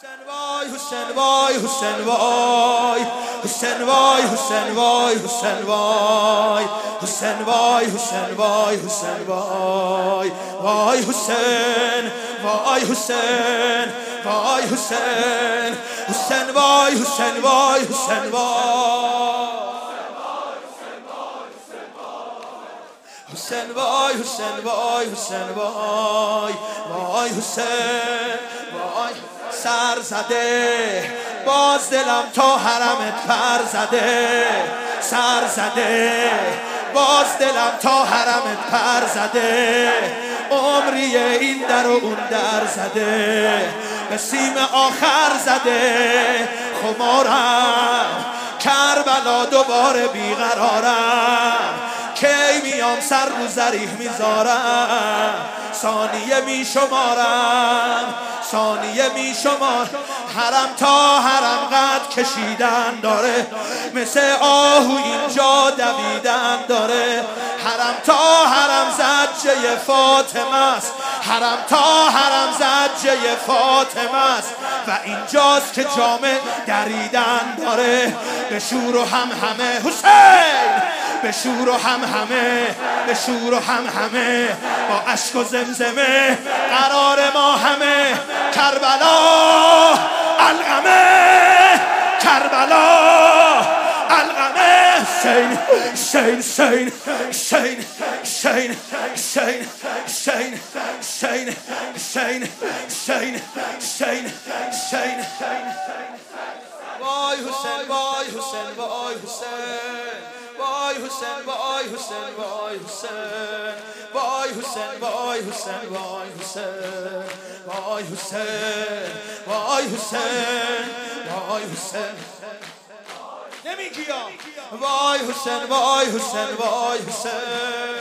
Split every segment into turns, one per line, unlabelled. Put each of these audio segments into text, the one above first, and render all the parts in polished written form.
Hussein vay, Hussein vay, Hussein vay, Hussein vay, Hussein vay, Hussein vay, Hussein vay, Hussein vay, Hussein vay, vay Hussein, vay Hussein, vay Hussein, Hussein vay, Hussein vay, Hussein vay. Hussein vay, Hussein vay, Hussein vay, vای حسین وای سر زده باز دلم تا حرمت پر زده سر زده باز دلم تا حرمت پر زده عمری این در و اون در زده به سیم آخر زده خمارم کربلا دوباره بیقرارم کی میام سر رو ذریح میذارم ثانیه میشمارم ثانیه میشمار حرم تا حرم قد کشیدن داره مثل آهو اینجا دویدن داره حرم تا حرم زجه فاطمه است حرم تا حرم زجه فاطمه است و اینجاست که جامه دریدن داره به شور و همهمه حسین به شور و همهمه به شور و همهمه با اشک و زمزمه قرار ما همه کربلا القمه کربلا القمه حسین حسین حسین حسین حسین حسین حسین حسین حسین حسین حسین حسین وای حسین وای حسین وای حسین وای حسین وای حسین وای حسین وای حسین وای حسین وای حسین وای حسین وای حسین وای حسین نمیگی وای حسین وای حسین وای حسین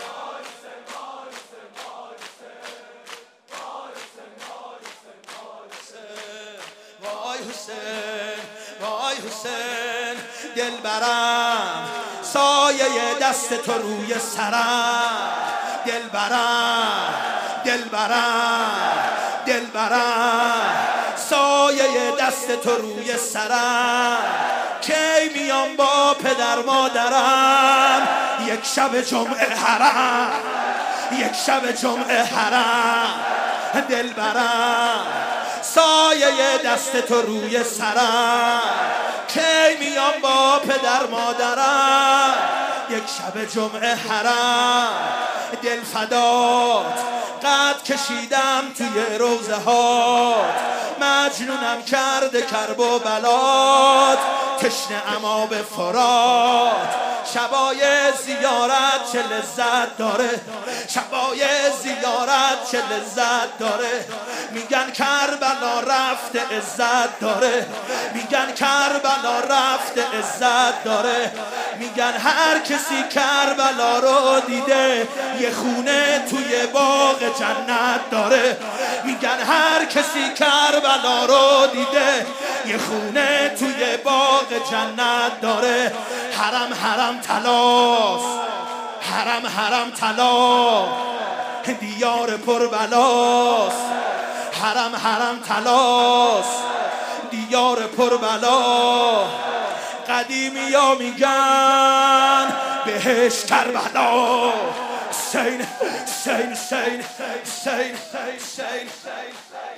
وای حسین وای حسین دلبرم سایه دست تو روی سرم دلبرم دلبرم دلبرم سایه دست تو روی سرم کی میام با پدر مادرم یک شب جمعه حرم یک شب جمعه حرم دلبرم سایه دست تو روی سرم کی میام با پدر مادرم یک شب جمعه حرم دل فدات قد کشیدم توی روزه هات مجنونم کرده کرب و بلات تشنه اما به فرات شبای زیارت چه لذت داره شبای زیارت چه لذت داره میگن کربلا رفته عزت داره میگن کربلا رفته عزت داره میگن هر کسی کربلا رو دیده یه خونه توی باغ جنت داره میگن هر کسی کربلا رو دیده یه خونه توی باغ جنت داره حرم حرم تلاس حرم حرم تلا دیار پر بلاس حرم حرم تلاس دیار پر بلا قدیمی ها میگن بهش کربلا حسین حسین حسین حسین حسین